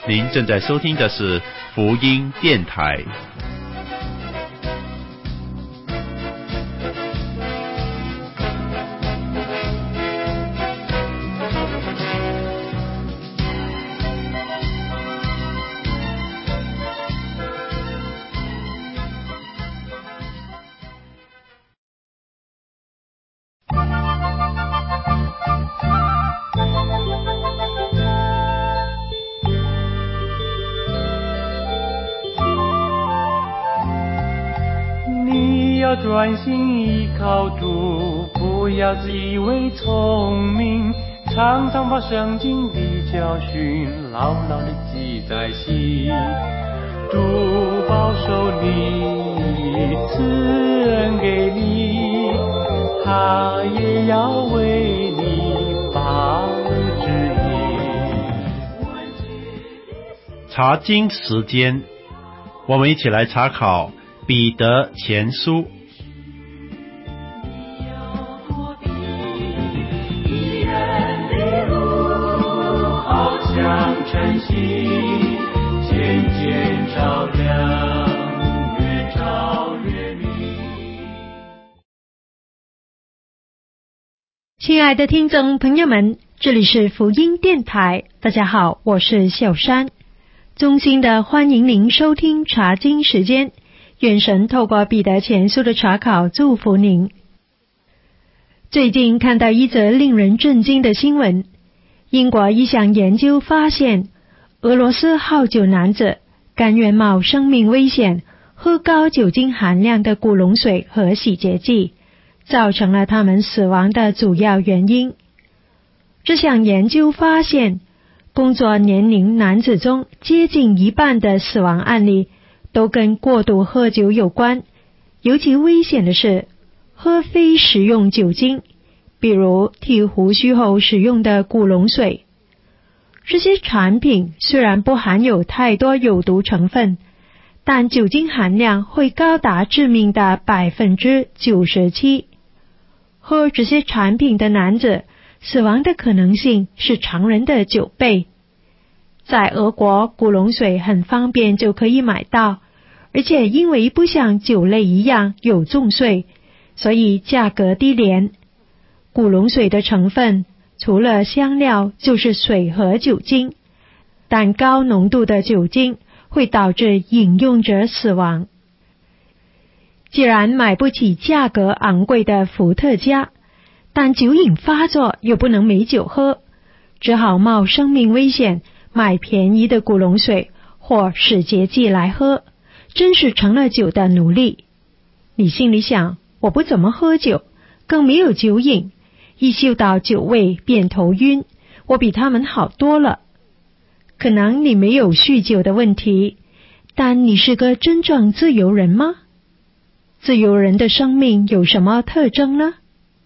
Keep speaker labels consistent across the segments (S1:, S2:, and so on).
S1: 您正在收听的是福音电台。
S2: 专心依靠主，不要自以为聪明，常常把圣经的教训牢牢地记在心。主保守你，赐恩给你，他也要为你把指引。
S1: 查经时间，我们一起来查考彼得前书。
S2: 晨曦渐渐照亮，越照越明。
S3: 亲爱的听众朋友们，这里是福音电台，大家好，我是小山，衷心的欢迎您收听查经时间，愿神透过彼得前书的查考祝福您。最近看到一则令人震惊的新闻，英国一项研究发现，俄罗斯好酒男子甘愿冒生命危险喝高酒精含量的古龙水和洗洁剂，造成了他们死亡的主要原因。这项研究发现，工作年龄男子中接近一半的死亡案例都跟过度喝酒有关，尤其危险的是喝非食用酒精，比如剃胡须后使用的古龙水。这些产品虽然不含有太多有毒成分，但酒精含量会高达致命的 97%。 喝这些产品的男子死亡的可能性是常人的9倍。在俄国，古龙水很方便就可以买到，而且因为不像酒类一样有重税，所以价格低廉。古龙水的成分除了香料就是水和酒精，但高浓度的酒精会导致饮用者死亡。既然买不起价格昂贵的伏特加，但酒瘾发作又不能没酒喝，只好冒生命危险买便宜的古龙水或洗洁剂来喝，真是成了酒的奴隶。你心里想，我不怎么喝酒，更没有酒瘾，一嗅到酒味便头晕，我比他们好多了。可能你没有酗酒的问题，但你是个真正自由人吗？自由人的生命有什么特征呢？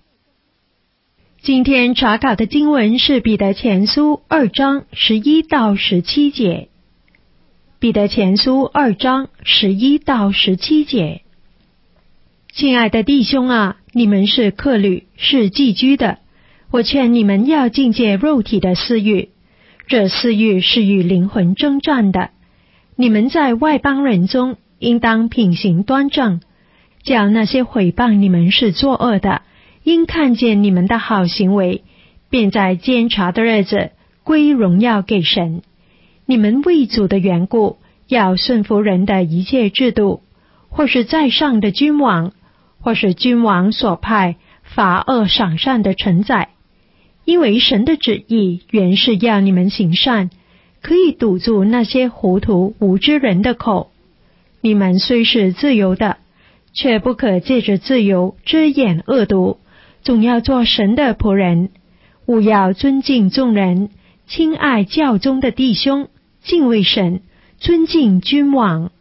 S3: 今天查考的经文是彼得前书2章11到17节。彼得前书2章11到17节。亲爱的弟兄啊，你们是客旅，是寄居的，我劝你们要禁戒肉体的私欲，这私欲是与灵魂征战的。你们在外邦人中应当品行端正，叫那些毁谤你们是作恶的，因看见你们的好行为，便在监察的日子归荣耀给神。你们为主的缘故，要顺服人的一切制度，或是在上的君王，或是君王所派罚恶赏善的臣宰，因为神的旨意原是要你们行善，可以堵住那些糊涂无知人的口。你们虽是自由的，却不可借着自由遮掩恶毒，总要做神的仆人，务要尊敬众人，亲爱教中的弟兄，敬畏神，尊敬君王。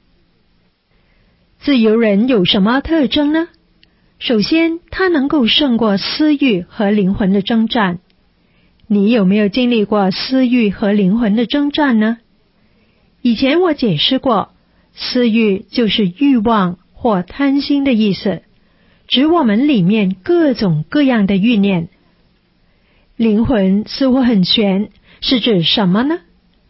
S3: 自由人有什么特征呢？首先，他能够胜过私欲和灵魂的征战。你有没有经历过私欲和灵魂的征战呢？以前我解释过，私欲就是欲望或贪心的意思，指我们里面各种各样的欲念。灵魂似乎很玄，是指什么呢？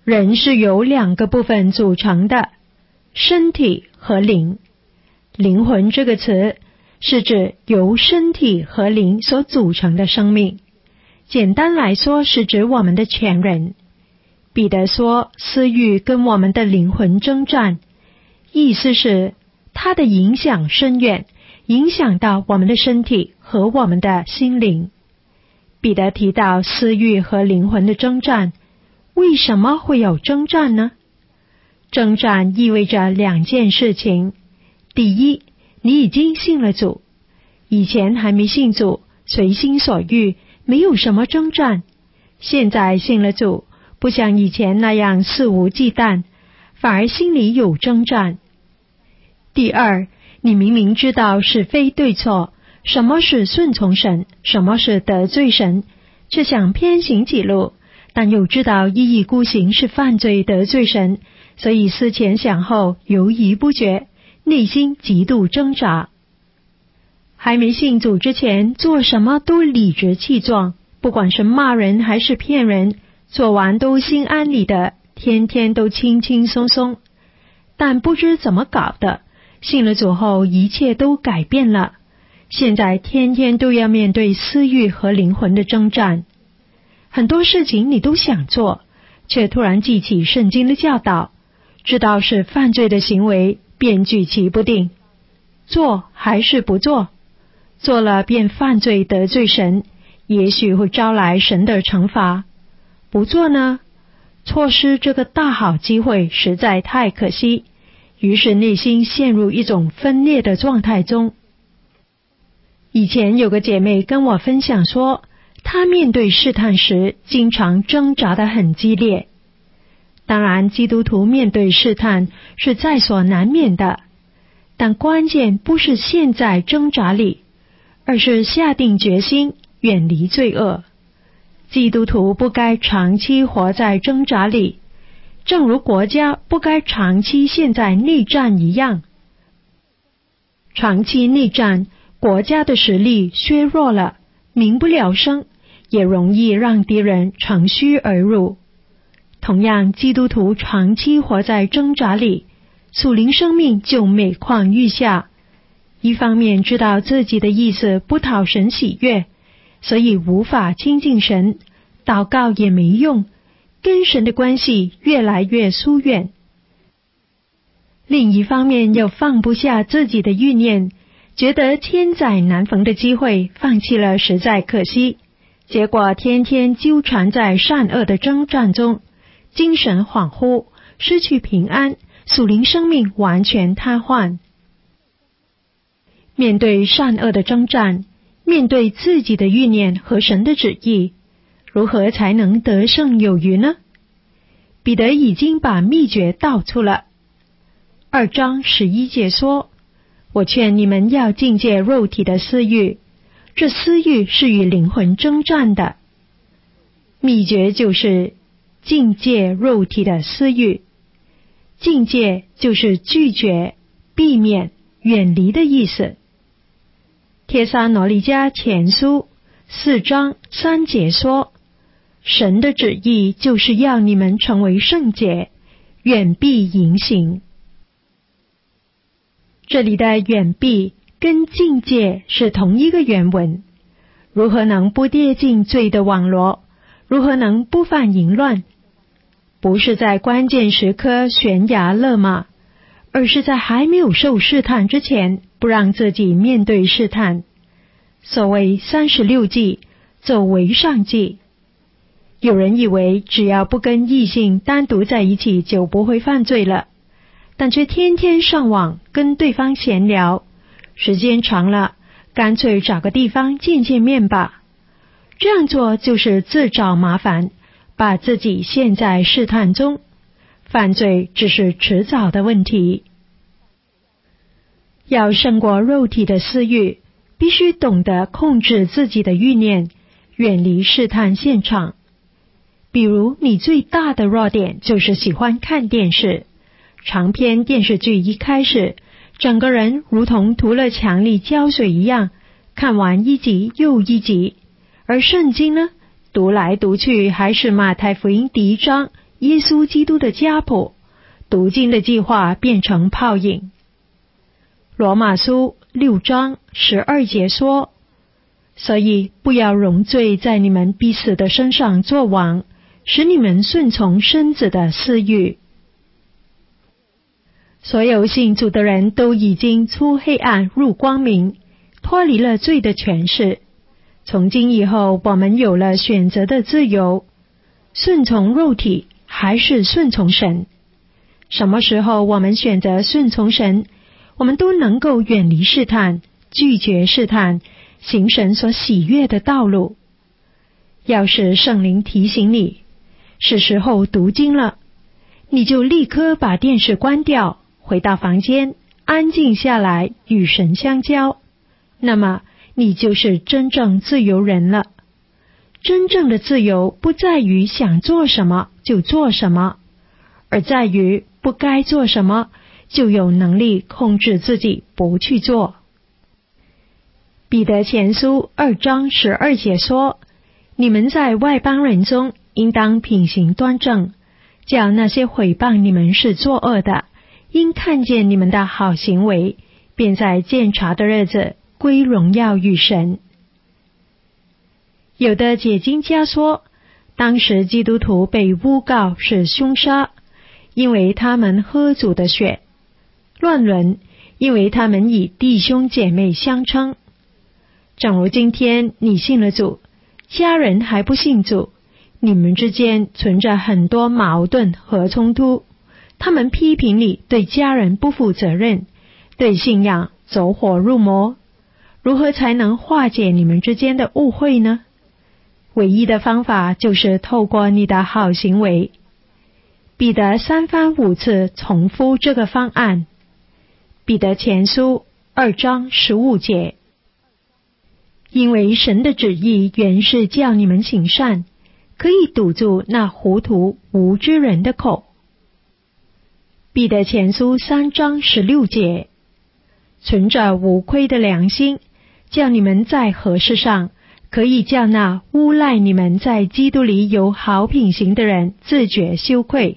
S3: 人是由两个部分组成的，身体和灵。灵魂这个词是指由身体和灵所组成的生命，简单来说是指我们的全人。彼得说，私欲跟我们的灵魂征战，意思是它的影响深远，影响到我们的身体和我们的心灵。彼得提到私欲和灵魂的征战，为什么会有征战呢？征战意味着两件事情。第一，你已经信了主，以前还没信主，随心所欲，没有什么征战。现在信了主，不像以前那样肆无忌惮，反而心里有征战。第二，你明明知道是非对错，什么是顺从神，什么是得罪神，却想偏行己路，但又知道一意孤行是犯罪得罪神，所以思前想后，犹豫不决，内心极度挣扎。还没信主之前，做什么都理直气壮，不管是骂人还是骗人，做完都心安理得，天天都轻轻松松。但不知怎么搞的，信了主后一切都改变了，现在天天都要面对私欲和灵魂的征战。很多事情你都想做，却突然记起圣经的教导，知道是犯罪的行为，便举棋不定，做还是不做？做了便犯罪得罪神，也许会招来神的惩罚。不做呢？错失这个大好机会实在太可惜，于是内心陷入一种分裂的状态中。以前有个姐妹跟我分享说，她面对试探时经常挣扎得很激烈。当然，基督徒面对试探是在所难免的，但关键不是陷在挣扎里，而是下定决心远离罪恶。基督徒不该长期活在挣扎里，正如国家不该长期陷在内战一样。长期内战，国家的实力削弱了，民不聊生，也容易让敌人乘虚而入。同样，基督徒长期活在挣扎里，属灵生命就每况愈下。一方面知道自己的意思不讨神喜悦，所以无法亲近神，祷告也没用，跟神的关系越来越疏远。另一方面又放不下自己的欲念，觉得千载难逢的机会放弃了实在可惜，结果天天纠缠在善恶的征战中，精神恍惚，失去平安，属灵生命完全瘫痪。面对善恶的征战，面对自己的欲念和神的旨意，如何才能得胜有余呢？彼得已经把秘诀道出了。2章11节说，我劝你们要禁戒肉体的私欲，这私欲是与灵魂征战的。秘诀就是禁戒肉体的私欲。禁戒就是拒绝、避免、远离的意思。帖撒罗尼迦前书4章3节说，神的旨意就是要你们成为圣洁，远避淫行。这里的远避跟禁戒是同一个原文。如何能不跌进罪的网罗？如何能不犯淫乱？不是在关键时刻悬崖勒马，而是在还没有受试探之前，不让自己面对试探。所谓36计，走为上计。有人以为只要不跟异性单独在一起就不会犯罪了，但却天天上网跟对方闲聊，时间长了，干脆找个地方见见面吧。这样做就是自找麻烦，把自己陷在试探中，犯罪只是迟早的问题。要胜过肉体的私欲，必须懂得控制自己的欲念，远离试探现场。比如你最大的弱点就是喜欢看电视，长篇电视剧一开始，整个人如同涂了强力胶水一样，看完一集又一集。而圣经呢，读来读去还是马太福音第1章耶稣基督的家谱，读经的计划变成泡影。罗马书6章12节说，所以不要容罪在你们必死的身上作王，使你们顺从身子的私欲。所有信主的人都已经出黑暗入光明，脱离了罪的权势。从今以后，我们有了选择的自由，顺从肉体还是顺从神。什么时候我们选择顺从神，我们都能够远离试探，拒绝试探，行神所喜悦的道路。要是圣灵提醒你，是时候读经了，你就立刻把电视关掉，回到房间，安静下来，与神相交。那么你就是真正自由人了。真正的自由不在于想做什么就做什么，而在于不该做什么就有能力控制自己不去做。彼得前书2章12节说，你们在外邦人中应当品行端正，叫那些毁谤你们是作恶的，因看见你们的好行为，便在鉴察的日子归荣耀与神。有的解经家说，当时基督徒被诬告是凶杀，因为他们喝主的血；乱伦，因为他们以弟兄姐妹相称。正如今天你信了主，家人还不信主，你们之间存着很多矛盾和冲突，他们批评你对家人不负责任，对信仰走火入魔。如何才能化解你们之间的误会呢？唯一的方法就是透过你的好行为。彼得3番5次重复这个方案。彼得前书2章15节，因为神的旨意原是叫你们行善，可以堵住那糊涂无知人的口。彼得前书3章16节，存着无亏的良心，叫你们在何事上可以叫那诬赖你们在基督里有好品行的人自觉羞愧。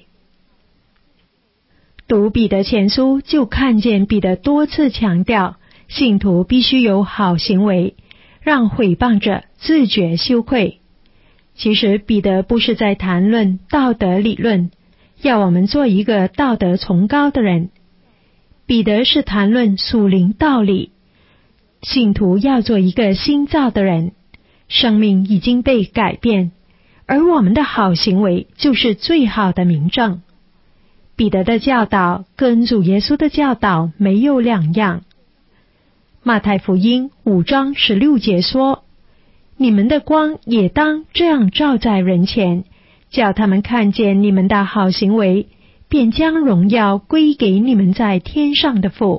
S3: 读彼得前书就看见彼得多次强调，信徒必须有好行为，让毁谤者自觉羞愧。其实彼得不是在谈论道德理论，要我们做一个道德崇高的人。彼得是谈论属灵道理，信徒要做一个新造的人，生命已经被改变，而我们的好行为就是最好的明证。彼得的教导跟主耶稣的教导没有两样。马太福音5章16节说，你们的光也当这样照在人前，叫他们看见你们的好行为，便将荣耀归给你们在天上的父。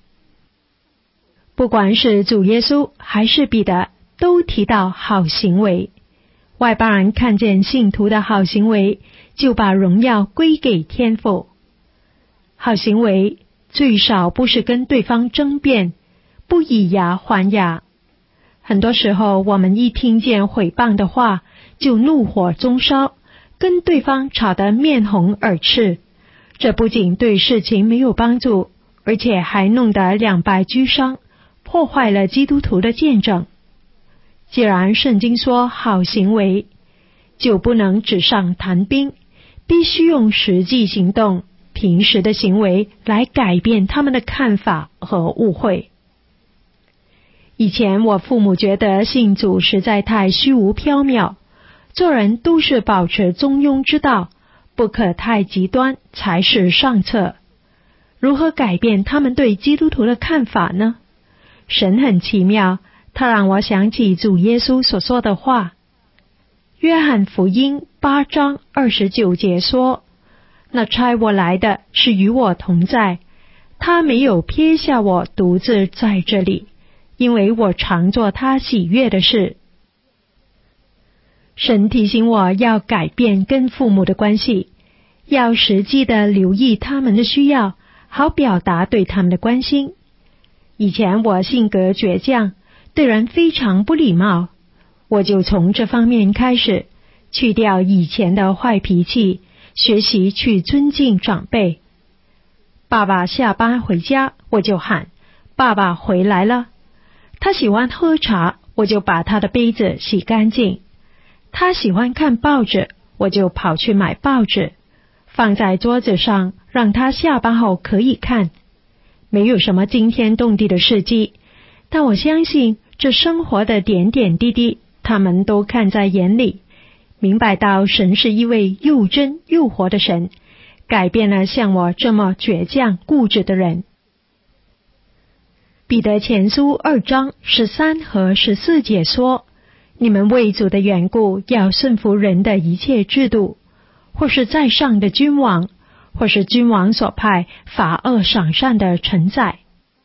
S3: 不管是主耶稣还是彼得，都提到好行为。外邦人看见信徒的好行为，就把荣耀归给天父。好行为最少不是跟对方争辩，不以牙还牙。很多时候我们一听见毁谤的话，就怒火中烧，跟对方吵得面红耳赤。这不仅对事情没有帮助，而且还弄得两败俱伤，破坏了基督徒的见证。既然圣经说好行为，就不能纸上谈兵，必须用实际行动，平时的行为来改变他们的看法和误会。以前我父母觉得信主实在太虚无缥缈，做人都是保持中庸之道，不可太极端才是上策。如何改变他们对基督徒的看法呢？神很奇妙，他让我想起主耶稣所说的话。约翰福音8章29节说，那差我来的是与我同在，他没有撇下我独自在这里，因为我常做他喜悦的事。神提醒我要改变跟父母的关系，要实际的留意他们的需要，好表达对他们的关心。以前我性格倔强，对人非常不礼貌，我就从这方面开始，去掉以前的坏脾气， 学习去尊敬长辈。爸爸下班回家，我就喊爸爸回来了。他喜欢喝茶，我就把他的杯子洗干净。他喜欢看报纸，我就跑去买报纸，放在桌子上，让他下班后可以看。没有什么惊天动地的事迹，但我相信这生活的点点滴滴，他们都看在眼里，明白到神是一位又真又活的神，改变了像我这么倔强固执的人。彼得前书2章13和14节说，你们为主的缘故要顺服人的一切制度，或是在上的君王，或是君王所派罚恶赏善的臣宰。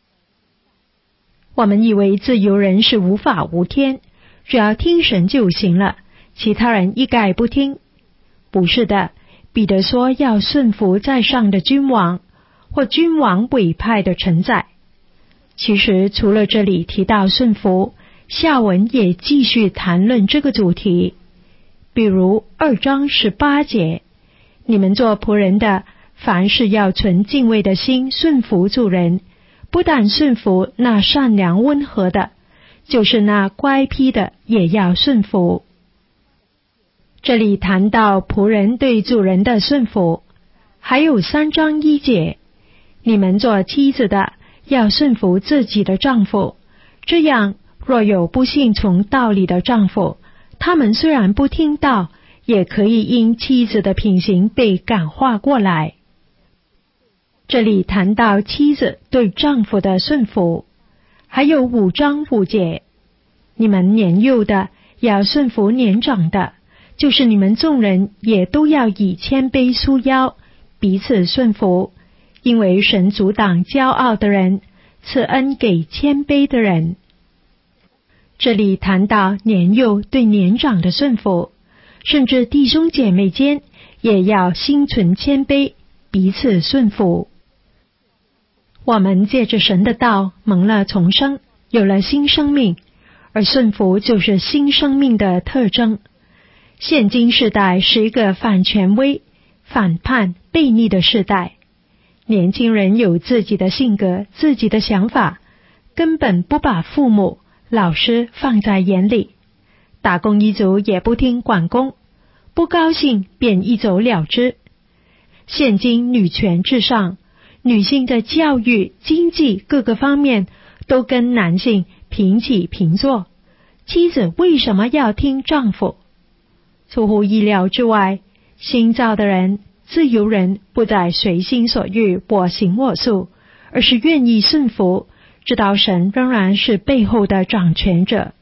S3: 我们以为自由人是无法无天，只要听神就行了，其他人一概不听。不是的，彼得说要顺服在上的君王，或君王委派的臣宰。其实除了这里提到顺服，下文也继续谈论这个主题。比如2章18节，你们做仆人的，凡事要存敬畏的心顺服主人，不但顺服那善良温和的，就是那乖僻的也要顺服。这里谈到仆人对主人的顺服。还有3章1节，你们做妻子的要顺服自己的丈夫，这样若有不信从道理的丈夫，他们虽然不听道，也可以因妻子的品行被感化过来。这里谈到妻子对丈夫的顺服。还有5章5节，你们年幼的要顺服年长的，就是你们众人也都要以谦卑束腰，彼此顺服，因为神阻挡骄傲的人，赐恩给谦卑的人。这里谈到年幼对年长的顺服，甚至弟兄姐妹间也要心存谦卑，彼此顺服。我们借着神的道蒙了重生，有了新生命，而顺服就是新生命的特征。现今世代是一个反权威、反叛、悖逆的世代，年轻人有自己的性格、自己的想法，根本不把父母、老师放在眼里，打工一族也不听管工，不高兴便一走了之。现今女权至上，女性在教育、经济各个方面都跟男性平起平坐，妻子为什么要听丈夫？出乎意料之外，新造的人、自由人不再随心所欲、我行我素，而是愿意顺服，知道神仍然是背后的掌权者。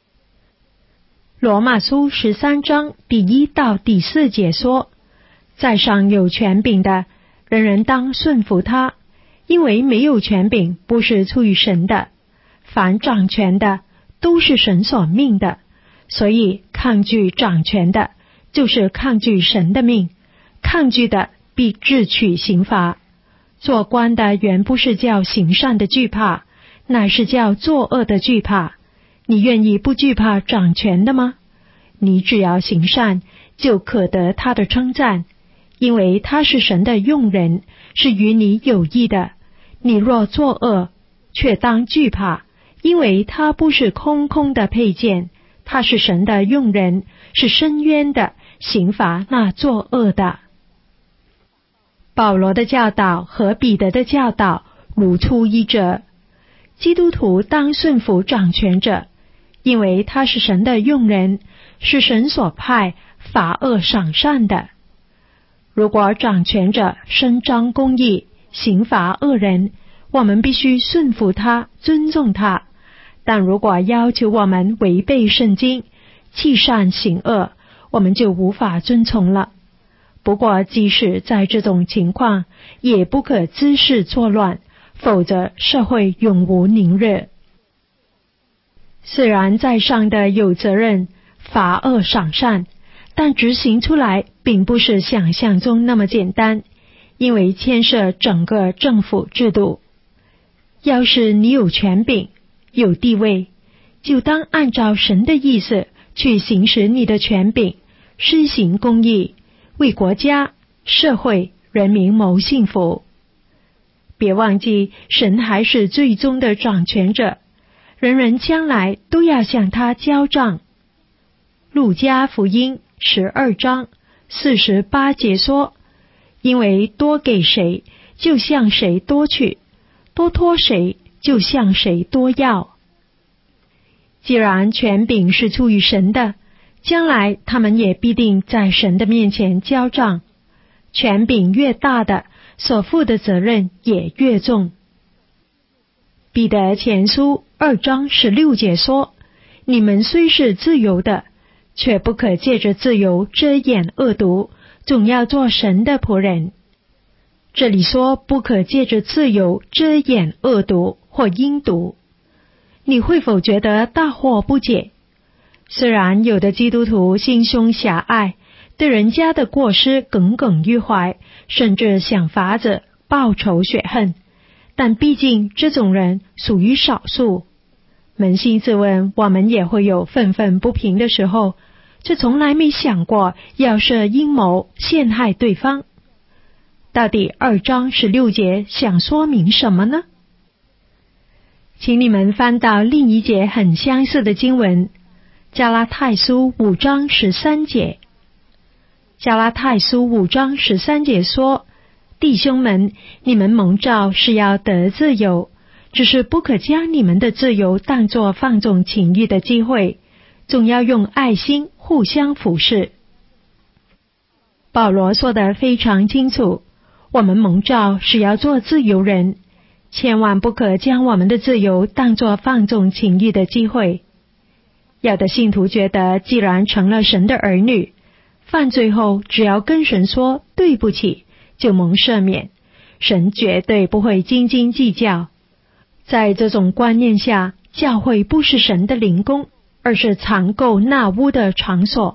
S3: 罗马书13章第1到第4节说，在上有权柄的，人人当顺服他，因为没有权柄不是出于神的，凡掌权的都是神所命的，所以抗拒掌权的，就是抗拒神的命，抗拒的必自取刑罚。做官的原不是叫行善的惧怕，乃是叫作恶的惧怕。你愿意不惧怕掌权的吗？你只要行善，就可得他的称赞，因为他是神的用人，是与你有益的。你若作恶，却当惧怕，因为他不是空空的佩剑，他是神的用人，是伸冤的，刑罚那作恶的。保罗的教导和彼得的教导如出一辙，基督徒当顺服掌权者，因为他是神的用人，是神所派罚恶赏善的。如果掌权者伸张公义，刑罚恶人，我们必须顺服他，尊重他。但如果要求我们违背圣经，弃善行恶，我们就无法遵从了。不过即使在这种情况，也不可滋事作乱，否则社会永无宁日。虽然在上的有责任罚恶赏善，但执行出来并不是想象中那么简单，因为牵涉整个政府制度。要是你有权柄、有地位，就当按照神的意思去行使你的权柄，施行公义，为国家、 社会、人民谋幸福。别忘记，神还是最终的掌权者，人人将来都要向他交账。路加福音12章48节说，因为多给谁，就向谁多去，多托谁，就向谁多要。既然权柄是出于神的，将来他们也必定在神的面前交账。权柄越大的，所负的责任也越重。彼得前书2章16节说，你们虽是自由的，却不可借着自由遮掩恶毒，总要做神的仆人。这里说不可借着自由遮掩恶毒或阴毒，你会否觉得大惑不解？虽然有的基督徒心胸狭隘，对人家的过失耿耿于怀，甚至想法子报仇雪恨，但毕竟这种人属于少数。扪心自问，我们也会有愤愤不平的时候，却从来没想过要设阴谋陷害对方。到底2章16节想说明什么呢？请你们翻到另一节很相似的经文，加拉太书5章13节。加拉太书5章13节说，弟兄们，你们蒙召是要得自由，只是不可将你们的自由当作放纵情欲的机会，总要用爱心互相服侍。保罗说得非常清楚，我们蒙召是要做自由人，千万不可将我们的自由当作放纵情欲的机会。有的信徒觉得，既然成了神的儿女，犯罪后只要跟神说对不起，就蒙赦免，神绝对不会斤斤计较。在这种观念下，教会不是神的灵宫，而是藏垢纳污的场所。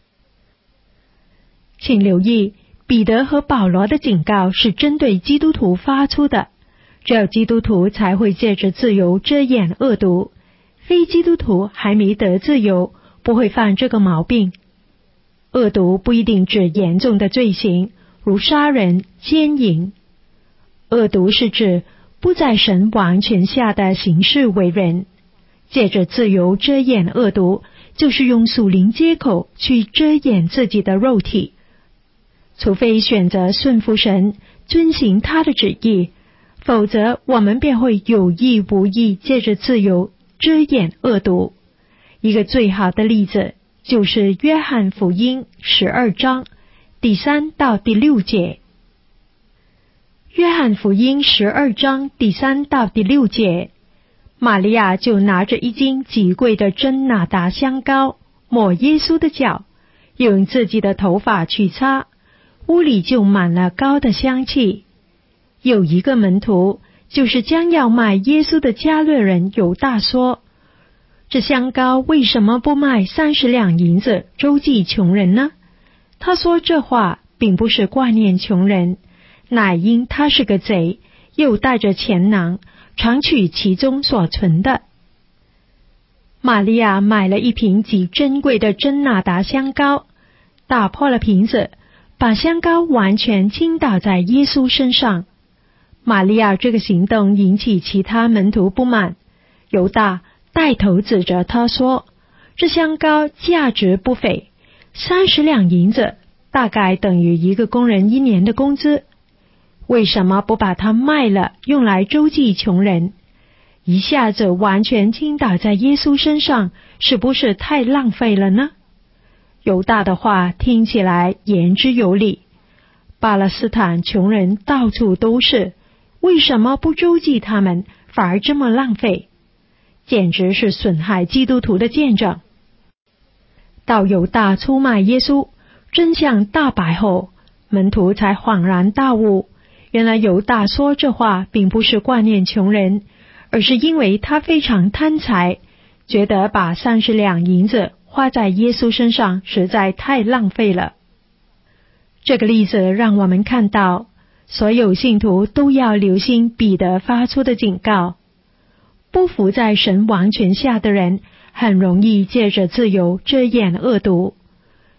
S3: 请留意，彼得和保罗的警告是针对基督徒发出的，只有基督徒才会借着自由遮掩恶毒，非基督徒还没得自由，不会犯这个毛病。恶毒不一定指严重的罪行，如杀人、奸淫。恶毒是指不在神王权下的行事为人。借着自由遮掩恶毒，就是用属灵接口去遮掩自己的肉体。除非选择顺服神，遵行他的旨意，否则我们便会有意无意借着自由遮掩恶毒。一个最好的例子就是约翰福音12章第3到第6节。约翰福音12章第3到第6节，玛利亚就拿着一斤极贵的真哪达香膏，抹耶稣的脚，用自己的头发去擦，屋里就满了膏的香气。有一个门徒，就是将要卖耶稣的加略人犹大说，这香膏为什么不卖30两银子周济穷人呢？他说这话并不是挂念穷人，乃因他是个贼，又带着钱囊，常取其中所存的。玛利亚买了一瓶极珍贵的真哪达香膏，打破了瓶子，把香膏完全倾倒在耶稣身上。玛利亚这个行动引起其他门徒不满，犹大带头指着他说，这香膏价值不菲，30两银子，大概等于一个工人1年的工资，为什么不把它卖了，用来周济穷人？一下子完全倾倒在耶稣身上，是不是太浪费了呢？犹大的话听起来言之有理，巴勒斯坦穷人到处都是，为什么不周济他们，反而这么浪费？简直是损害基督徒的见证。到犹大出卖耶稣，真相大白后，门徒才恍然大悟，原来犹大说这话并不是挂念穷人，而是因为他非常贪财，觉得把30两银子花在耶稣身上实在太浪费了。这个例子让我们看到，所有信徒都要留心彼得发出的警告，不服在神王权下的人，很容易借着自由遮掩恶毒。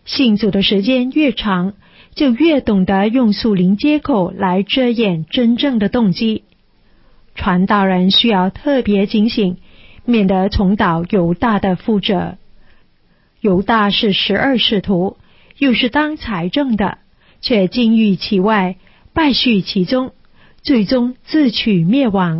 S3: 信主的时间越长，就越懂得用属灵借口来遮掩真正的动机。传道人需要特别警醒，免得重蹈犹大的覆辙。犹大是12使徒，又是当财政的，却金玉其外，败絮其中，最终自取灭亡。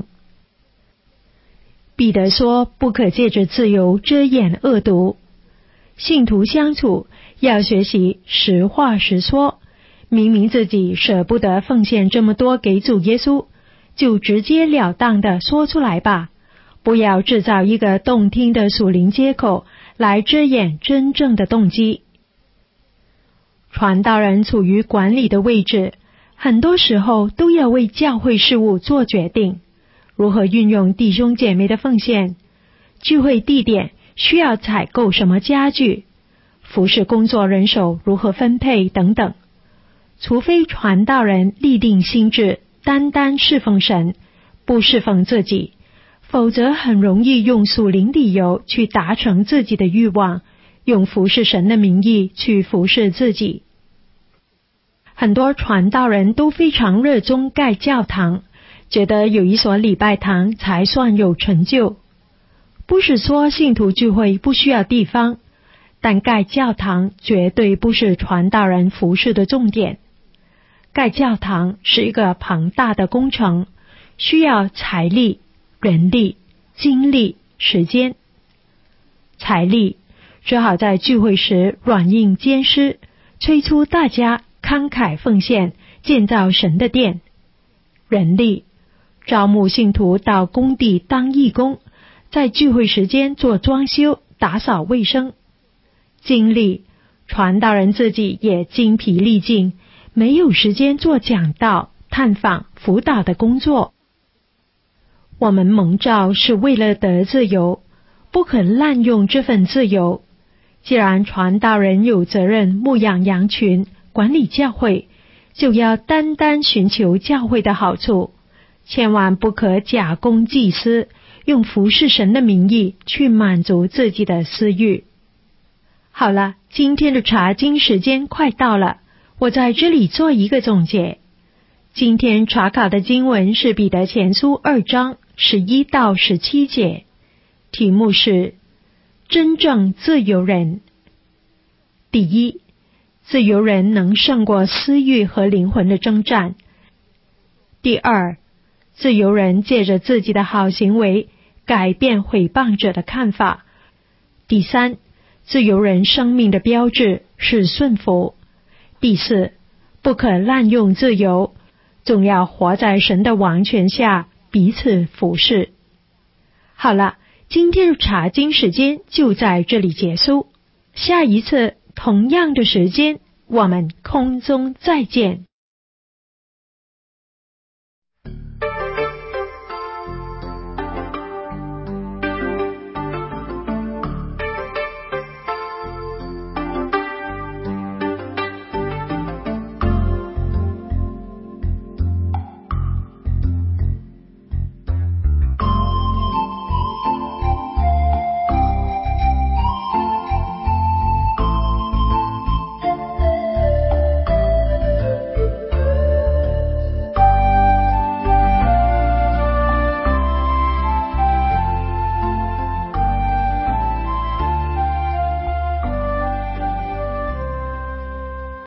S3: 彼得说，不可借着自由遮掩恶毒。信徒相处要学习实话实说，明明自己舍不得奉献这么多给主耶稣，就直截了当地说出来吧，不要制造一个动听的属灵借口来遮掩真正的动机。传道人处于管理的位置，很多时候都要为教会事务做决定，如何运用弟兄姐妹的奉献，聚会地点需要采购什么家具，服事工作人手如何分配等等。除非传道人立定心志，单单侍奉神，不侍奉自己，否则很容易用属灵理由去达成自己的欲望，用服侍神的名义去服侍自己。很多传道人都非常热衷盖教堂，觉得有一所礼拜堂才算有成就。不是说信徒聚会不需要地方，但盖教堂绝对不是传道人服事的重点。盖教堂是一个庞大的工程，需要财力、人力、精力、时间。财力只好在聚会时软硬兼施，催促大家慷慨奉献，建造神的殿。人力招募信徒到工地当义工，在聚会时间做装修、打扫卫生。精力传道人自己也精疲力尽，没有时间做讲道、探访、辅导的工作。我们蒙召是为了得自由，不可滥用这份自由。既然传道人有责任牧养羊群、管理教会，就要单单寻求教会的好处，千万不可假公济私，用服侍神的名义去满足自己的私欲。好了，今天的查经时间快到了，我在这里做一个总结。今天查考的经文是彼得前书2章11到17节，题目是真正自由人。第一，自由人能胜过私欲和灵魂的征战。第二，自由人借着自己的好行为改变毁谤者的看法。第三，自由人生命的标志是顺服。第四，不可滥用自由，总要活在神的王权下，彼此服侍。好了，今天的查经时间就在这里结束，下一次同样的时间，我们空中再见。